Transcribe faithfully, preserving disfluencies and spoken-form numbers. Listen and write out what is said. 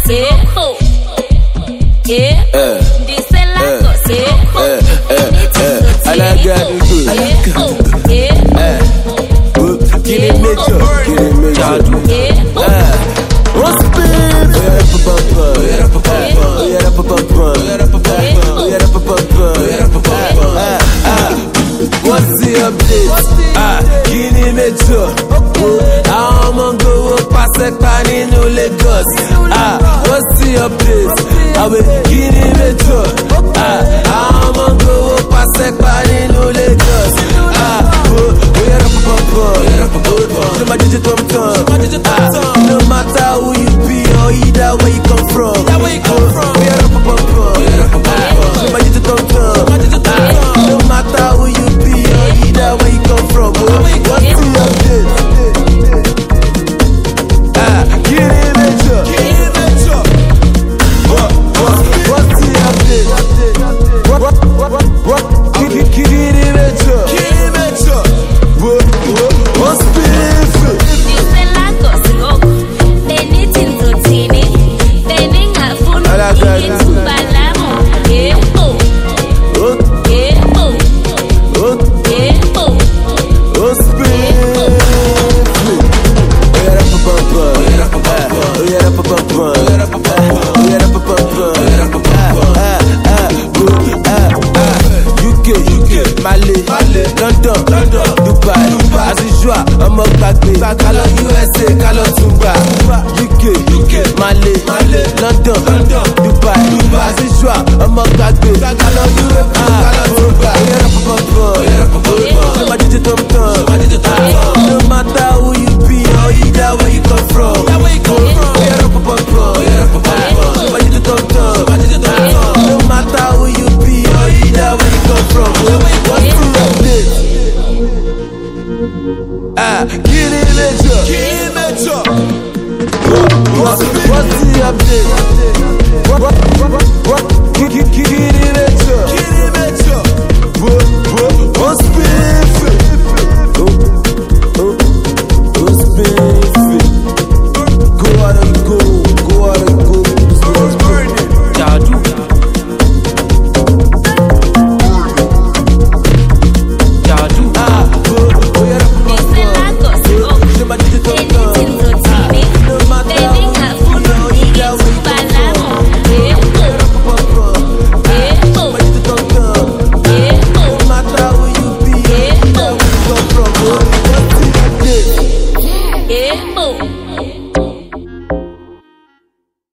Yeah, this is like us. Yeah, I like that. Yeah, get it major, get it major. Yeah, what's the beef? We had a papa, we had a papa, we had a papa, we had a papa, what's the update? Ah, get it major. I'm on go pass a pan in Lagos. Ah, what's the update? I will get it major. Ah, I'm on go pass a pan in Lagos. Ah, we had a papa, we had a papa. No matter the time, no matter who you be or either where you come from. We had a papa, we had a papa. No matter the time, no matter who you be or either where you come from. What's the update? London, London, Dubai, Dubai. As usual, I'm up back me. Call U S A, call Tumba. U K, U K, Mali, Mali, London, London, Dubai, Dubai. As usual, I'm up back me. Call U S A, call Tumba. We are up, up, up, we are up, up, up. Somebody did tom tom. No matter who you be or either where you come from. We are up, up, up, we are up, up, up. Somebody did tom tom. No matter who you be or either where you come from. Ah, get it major, get it major. What's the update? What, what, what,